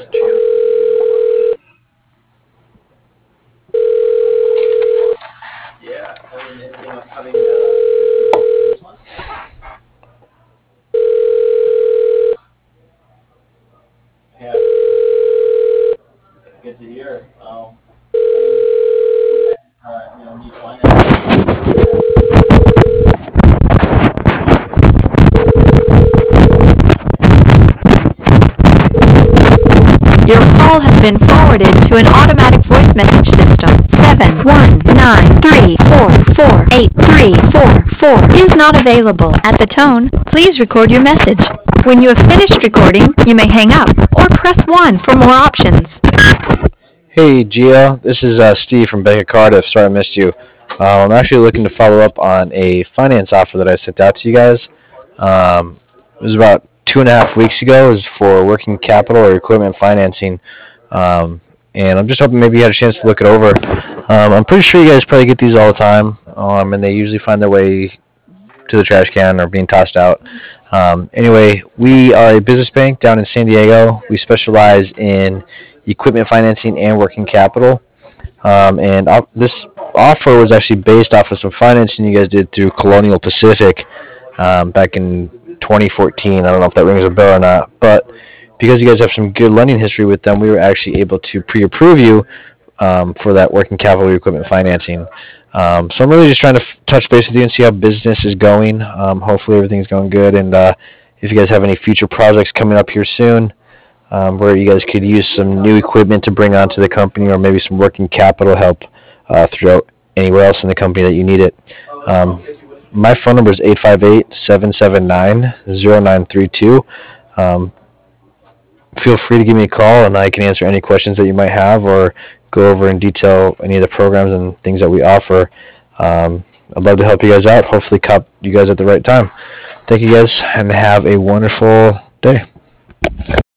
Yeah, I mean, having this one. Yeah, good to hear. Need finance. Your call has been forwarded to an automatic voice message system. 71934483444 is not available. At the tone, please record your message. When you have finished recording, you may hang up or press 1 for more options. Hey, Gio. This is Steve from Bank of Cardiff. Sorry I missed you. I'm actually looking to follow up on a finance offer that I sent out to you guys. It was about 2.5 weeks ago. It was for working capital or equipment financing. And I'm just hoping maybe you had a chance to look it over. I'm pretty sure you guys probably get these all the time, and they usually find their way to the trash can or being tossed out. Anyway, we are a business bank down in San Diego. We specialize in equipment financing and working capital. And this offer was actually based off of some financing you guys did through Colonial Pacific back in 2014. I don't know if that rings a bell or not, but because you guys have some good lending history with them, we were actually able to pre-approve you for that working capital equipment financing. So I'm really just trying to touch base with you and see how business is going. Hopefully everything's going good, and if you guys have any future projects coming up here soon, where you guys could use some new equipment to bring onto the company, or maybe some working capital help throughout anywhere else in the company that you need it. My phone number is 858-779-0932. Feel free to give me a call, and I can answer any questions that you might have or go over in detail any of the programs and things that we offer. I'd love to help you guys out. Hopefully cop you guys at the right time. Thank you guys, and have a wonderful day.